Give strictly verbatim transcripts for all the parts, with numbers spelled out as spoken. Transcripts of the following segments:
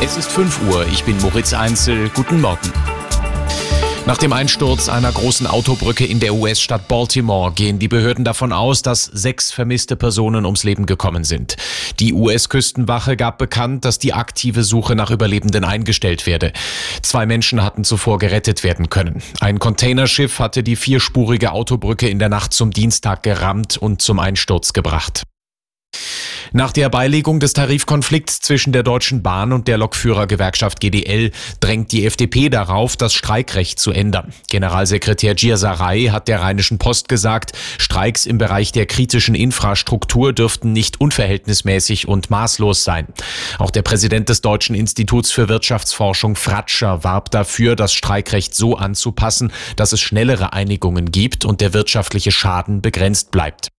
Es ist fünf Uhr, ich bin Moritz Einzel, guten Morgen. Nach dem Einsturz einer großen Autobrücke in der U S-Stadt Baltimore gehen die Behörden davon aus, dass sechs vermisste Personen ums Leben gekommen sind. Die U S-Küstenwache gab bekannt, dass die aktive Suche nach Überlebenden eingestellt werde. Zwei Menschen hatten zuvor gerettet werden können. Ein Containerschiff hatte die vierspurige Autobrücke in der Nacht zum Dienstag gerammt und zum Einsturz gebracht. Nach der Beilegung des Tarifkonflikts zwischen der Deutschen Bahn und der Lokführergewerkschaft G D L drängt die F D P darauf, das Streikrecht zu ändern. Generalsekretär Gierserei hat der Rheinischen Post gesagt, Streiks im Bereich der kritischen Infrastruktur dürften nicht unverhältnismäßig und maßlos sein. Auch der Präsident des Deutschen Instituts für Wirtschaftsforschung Fratscher warb dafür, das Streikrecht so anzupassen, dass es schnellere Einigungen gibt und der wirtschaftliche Schaden begrenzt bleibt.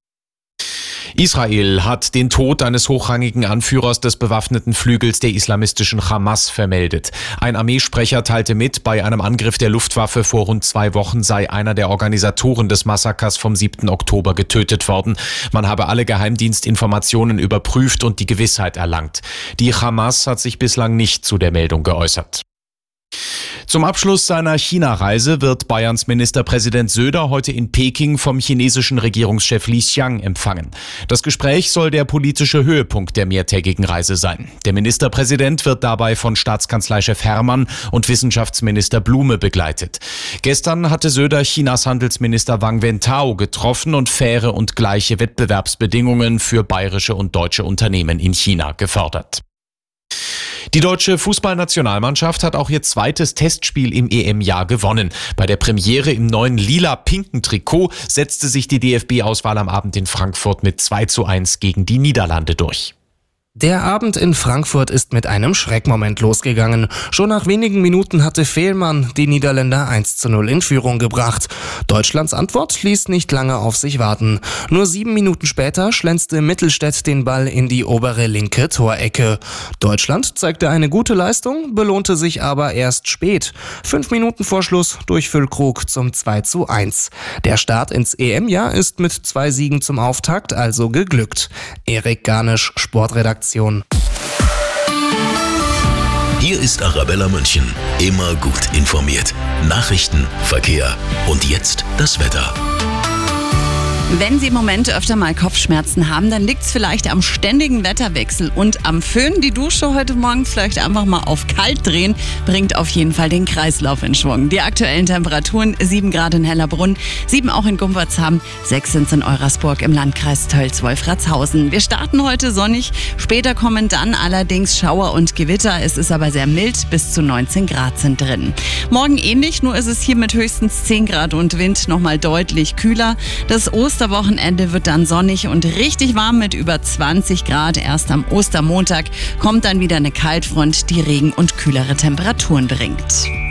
Israel hat den Tod eines hochrangigen Anführers des bewaffneten Flügels der islamistischen Hamas vermeldet. Ein Armeesprecher teilte mit, bei einem Angriff der Luftwaffe vor rund zwei Wochen sei einer der Organisatoren des Massakers vom siebten Oktober getötet worden. Man habe alle Geheimdienstinformationen überprüft und die Gewissheit erlangt. Die Hamas hat sich bislang nicht zu der Meldung geäußert. Zum Abschluss seiner China-Reise wird Bayerns Ministerpräsident Söder heute in Peking vom chinesischen Regierungschef Li Qiang empfangen. Das Gespräch soll der politische Höhepunkt der mehrtägigen Reise sein. Der Ministerpräsident wird dabei von Staatskanzleichef Herrmann und Wissenschaftsminister Blume begleitet. Gestern hatte Söder Chinas Handelsminister Wang Wentao getroffen und faire und gleiche Wettbewerbsbedingungen für bayerische und deutsche Unternehmen in China gefordert. Die deutsche Fußballnationalmannschaft hat auch ihr zweites Testspiel im E M-Jahr gewonnen. Bei der Premiere im neuen lila-pinken Trikot setzte sich die D F B-Auswahl am Abend in Frankfurt mit zwei zu eins gegen die Niederlande durch. Der Abend in Frankfurt ist mit einem Schreckmoment losgegangen. Schon nach wenigen Minuten hatte Fehlmann die Niederländer eins zu null in Führung gebracht. Deutschlands Antwort ließ nicht lange auf sich warten. Nur sieben Minuten später schlänzte Mittelstädt den Ball in die obere linke Torecke. Deutschland zeigte eine gute Leistung, belohnte sich aber erst spät. Fünf Minuten vor Schluss durch Füllkrug zum zwei zu eins. Der Start ins E M-Jahr ist mit zwei Siegen zum Auftakt also geglückt. Erik Garnisch, Sportredaktion. Hier ist Arabella München. Immer gut informiert. Nachrichten, Verkehr und jetzt das Wetter. Wenn Sie im Moment öfter mal Kopfschmerzen haben, dann liegt es vielleicht am ständigen Wetterwechsel und am Föhn. Die Dusche heute Morgen vielleicht einfach mal auf kalt drehen, bringt auf jeden Fall den Kreislauf in Schwung. Die aktuellen Temperaturen: sieben Grad in Hellerbrunn, sieben auch in Gumpertshamm, sechs sind in Eurasburg im Landkreis Tölz-Wolfratshausen. Wir starten heute sonnig, später kommen dann allerdings Schauer und Gewitter. Es ist aber sehr mild, bis zu neunzehn Grad sind drin. Morgen ähnlich, nur ist es hier mit höchstens zehn Grad und Wind nochmal deutlich kühler. Das Oster Osterwochenende wird dann sonnig und richtig warm mit über zwanzig Grad. Erst am Ostermontag kommt dann wieder eine Kaltfront, die Regen und kühlere Temperaturen bringt.